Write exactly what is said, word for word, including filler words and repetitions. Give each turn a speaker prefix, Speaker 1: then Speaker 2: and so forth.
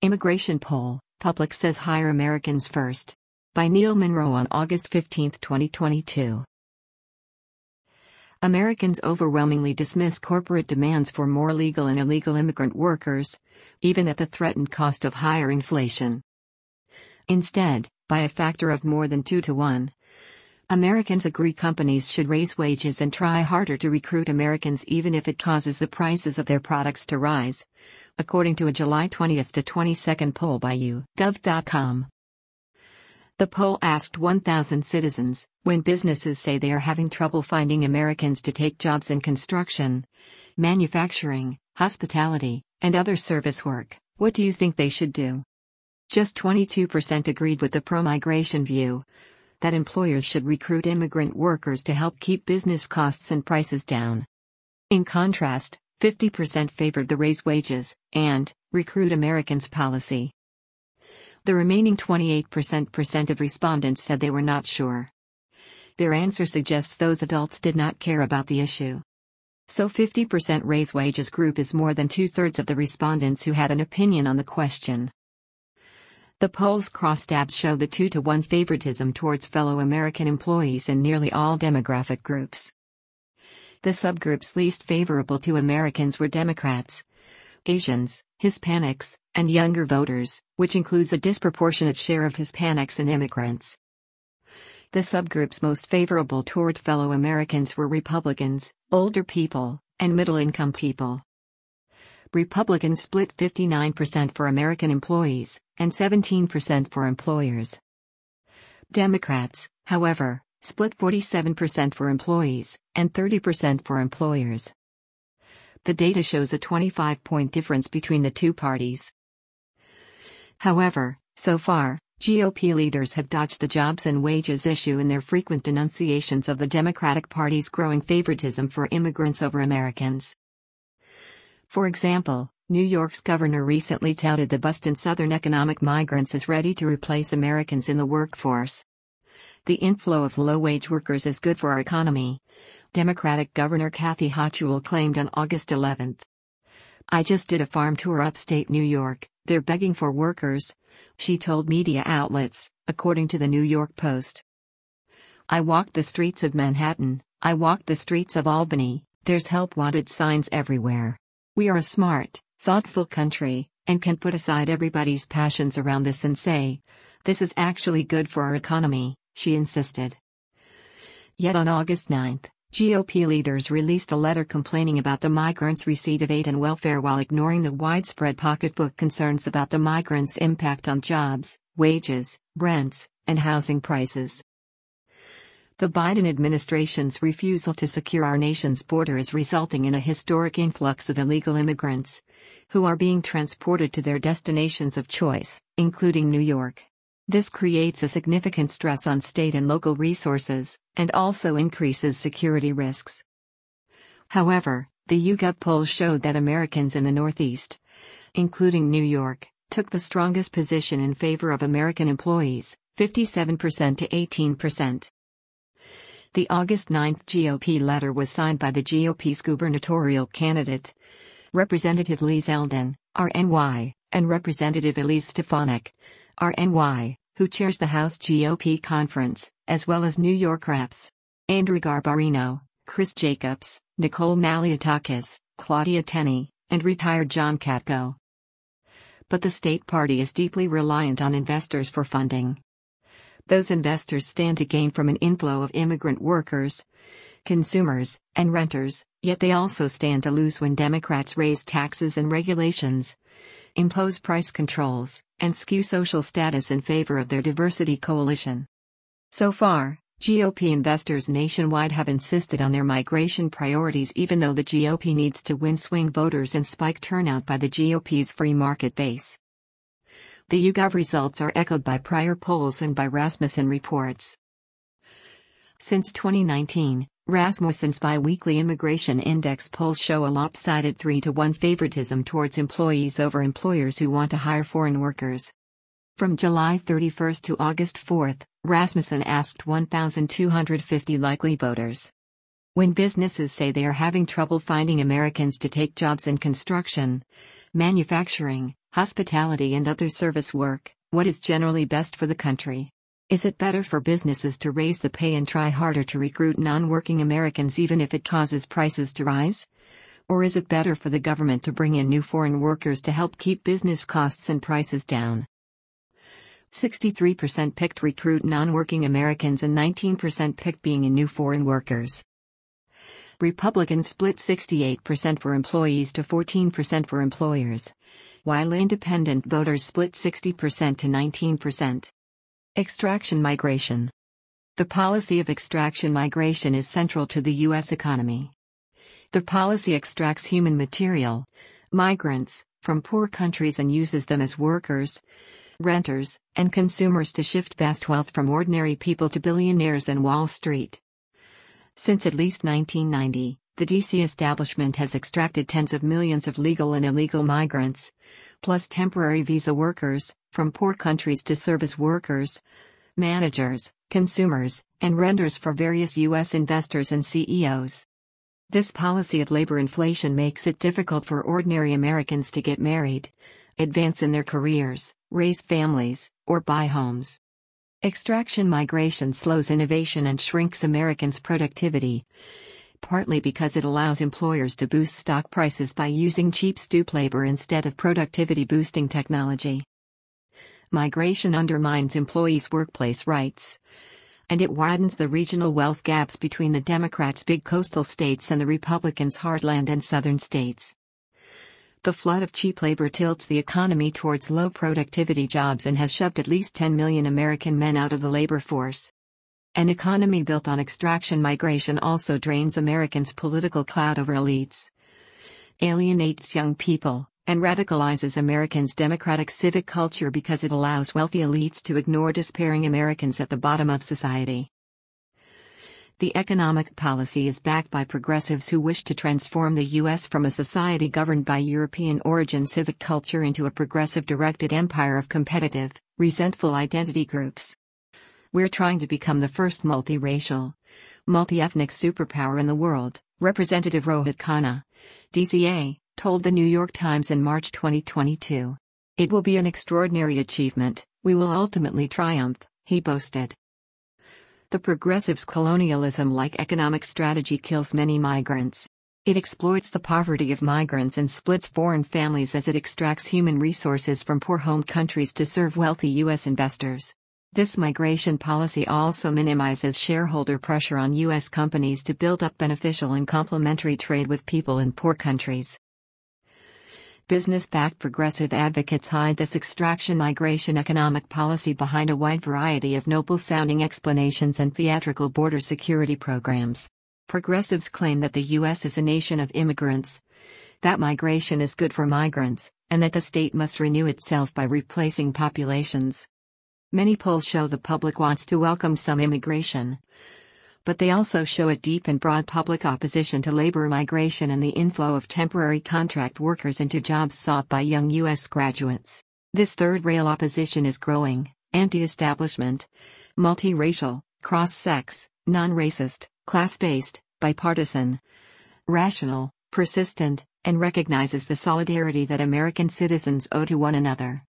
Speaker 1: Immigration poll, Public says hire Americans first. By Neil Monroe on August fifteenth, twenty twenty-two. Americans overwhelmingly dismiss corporate demands for more legal and illegal immigrant workers, even at the threatened cost of higher inflation. Instead, by a factor of more than two to one, Americans agree companies should raise wages and try harder to recruit Americans even if it causes the prices of their products to rise, according to a July twentieth to twenty-second poll by U Gov dot com. The poll asked one thousand citizens, when businesses say they are having trouble finding Americans to take jobs in construction, manufacturing, hospitality, and other service work, what do you think they should do? Just twenty-two percent agreed with the pro-migration view, that employers should recruit immigrant workers to help keep business costs and prices down. In contrast, fifty percent favored the raise wages and recruit Americans policy. The remaining twenty-eight percent percent of respondents said they were not sure. Their answer suggests those adults did not care about the issue. So fifty percent raise wages group is more than two-thirds of the respondents who had an opinion on the question. The poll's crosstabs show the two to one favoritism towards fellow American employees in nearly all demographic groups. The subgroups least favorable to Americans were Democrats, Asians, Hispanics, and younger voters, which includes a disproportionate share of Hispanics and immigrants. The subgroups most favorable toward fellow Americans were Republicans, older people, and middle-income people. Republicans split fifty-nine percent for American employees, and seventeen percent for employers. Democrats, however, split forty-seven percent for employees, and thirty percent for employers. The data shows a twenty-five point difference between the two parties. However, so far, G O P leaders have dodged the jobs and wages issue in their frequent denunciations of the Democratic Party's growing favoritism for immigrants over Americans. For example, New York's governor recently touted the Boston Southern economic migrants as ready to replace Americans in the workforce. The inflow of low-wage workers is good for our economy, Democratic Governor Kathy Hochul claimed on August eleventh. I just did a farm tour upstate New York, they're begging for workers, she told media outlets, according to the New York Post. I walked the streets of Manhattan, I walked the streets of Albany, there's help wanted signs everywhere. We are a smart, thoughtful country, and can put aside everybody's passions around this and say, this is actually good for our economy, she insisted. Yet on August ninth, G O P leaders released a letter complaining about the migrants' receipt of aid and welfare while ignoring the widespread pocketbook concerns about the migrants' impact on jobs, wages, rents, and housing prices. The Biden administration's refusal to secure our nation's border is resulting in a historic influx of illegal immigrants, who are being transported to their destinations of choice, including New York. This creates a significant stress on state and local resources, and also increases security risks. However, the YouGov poll showed that Americans in the Northeast, including New York, took the strongest position in favor of American employees, fifty-seven percent to eighteen percent. The August ninth G O P letter was signed by the G O P's gubernatorial candidate, Representative Lee Zeldin, R N Y, and Representative Elise Stefanik, R N Y, who chairs the House G O P conference, as well as New York Reps Andrew Garbarino, Chris Jacobs, Nicole Malliotakis, Claudia Tenney, and retired John Katko. But the state party is deeply reliant on investors for funding. Those investors stand to gain from an inflow of immigrant workers, consumers, and renters, yet they also stand to lose when Democrats raise taxes and regulations, impose price controls, and skew social status in favor of their diversity coalition. So far, G O P investors nationwide have insisted on their migration priorities even though the G O P needs to win swing voters and spike turnout by the G O P's free market base. The YouGov results are echoed by prior polls and by Rasmussen reports. Since twenty nineteen, Rasmussen's biweekly immigration index polls show a lopsided three to one favoritism towards employees over employers who want to hire foreign workers. From July thirty-first to August fourth, Rasmussen asked one thousand two hundred fifty likely voters. When businesses say they are having trouble finding Americans to take jobs in construction, manufacturing, Hospitality and other service work, what is generally best for the country? Is it better for businesses to raise the pay and try harder to recruit non-working Americans even if it causes prices to rise? Or is it better for the government to bring in new foreign workers to help keep business costs and prices down? sixty-three percent picked recruit non-working Americans and nineteen percent picked being in new foreign workers. Republicans split sixty-eight percent for employees to fourteen percent for employers, while independent voters split sixty percent to nineteen percent. Extraction migration. The policy of extraction migration is central to the U S economy. The policy extracts human material, migrants, from poor countries and uses them as workers, renters, and consumers to shift vast wealth from ordinary people to billionaires and Wall Street. Since at least nineteen ninety, the D C establishment has extracted tens of millions of legal and illegal migrants, plus temporary visa workers, from poor countries to serve as workers, managers, consumers, and renters for various U S investors and C E Os. This policy of labor inflation makes it difficult for ordinary Americans to get married, advance in their careers, raise families, or buy homes. Extraction migration slows innovation and shrinks Americans' productivity, partly because it allows employers to boost stock prices by using cheap stoop labor instead of productivity-boosting technology. Migration undermines employees' workplace rights, and it widens the regional wealth gaps between the Democrats' big coastal states and the Republicans' heartland and southern states. The flood of cheap labor tilts the economy towards low productivity jobs and has shoved at least ten million American men out of the labor force. An economy built on extraction migration also drains Americans' political clout over elites, alienates young people, and radicalizes Americans' democratic civic culture because it allows wealthy elites to ignore despairing Americans at the bottom of society. The economic policy is backed by progressives who wish to transform the U S from a society governed by European-origin civic culture into a progressive-directed empire of competitive, resentful identity groups. We're trying to become the first multiracial, multi-ethnic superpower in the world, Representative Rohit Khanna, D C A, told the New York Times in March twenty twenty-two. It will be an extraordinary achievement, we will ultimately triumph, he boasted. The progressives' colonialism-like economic strategy kills many migrants. It exploits the poverty of migrants and splits foreign families as it extracts human resources from poor home countries to serve wealthy U S investors. This migration policy also minimizes shareholder pressure on U S companies to build up beneficial and complementary trade with people in poor countries. Business-backed progressive advocates hide this extraction migration economic policy behind a wide variety of noble-sounding explanations and theatrical border security programs. Progressives claim that the U S is a nation of immigrants, that migration is good for migrants, and that the state must renew itself by replacing populations. Many polls show the public wants to welcome some immigration, but they also show a deep and broad public opposition to labor migration and the inflow of temporary contract workers into jobs sought by young U S graduates. This third-rail opposition is growing, anti-establishment, multiracial, cross-sex, non-racist, class-based, bipartisan, rational, persistent, and recognizes the solidarity that American citizens owe to one another.